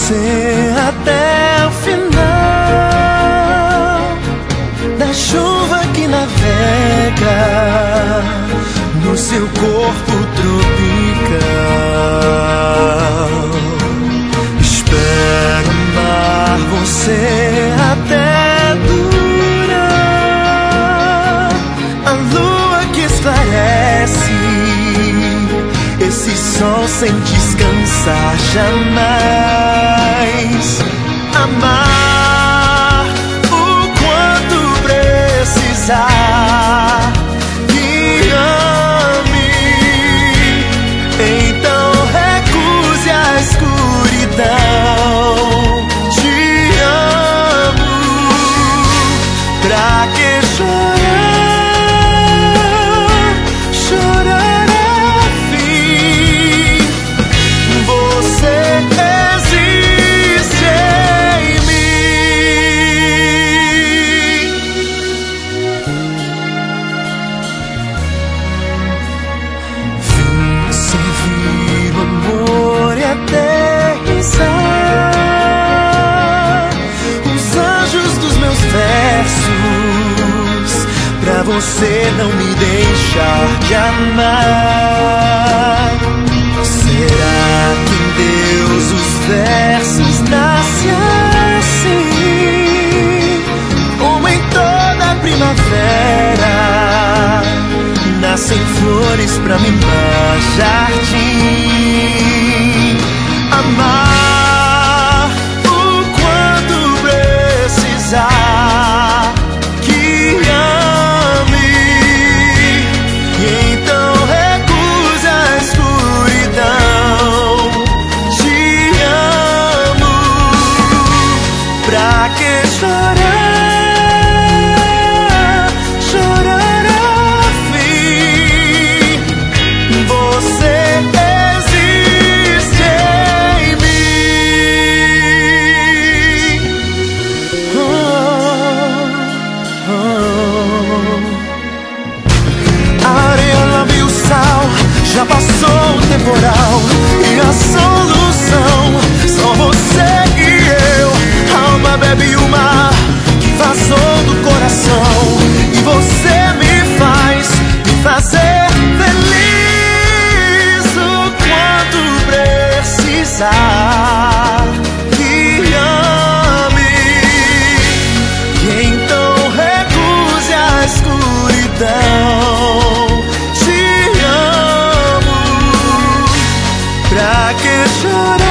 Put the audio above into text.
você até o final da chuva que navega no seu corpo tropical. Espero amar você até durar a lua que esclarece esse sol sem descansar jamais. Amar o quanto precisar. Que ame, então recuse a escuridão. Te amo, pra que chorar? Chorar é fim. Você existe em mim. Vim servir o amor e aterrissar os anjos dos meus versos, pra você não me deixar de amar. Será que em Deus os versos nascem assim, como em toda primavera nascem flores pra mimar jardim? Amar o quanto precisar. Que ame, e então recuse a escuridão. Te amo, pra que chorar? Chorar é fim. Você existe em mim. Oh, oh, oh. A areia, lama e o sal, já passou o temporal, e a solução só você e eu. A alma bebe o mar que vazou do coração, e você me fazer feliz o quanto precisar. Que ame, e então recuse a escuridão. Te amo, pra que chorar?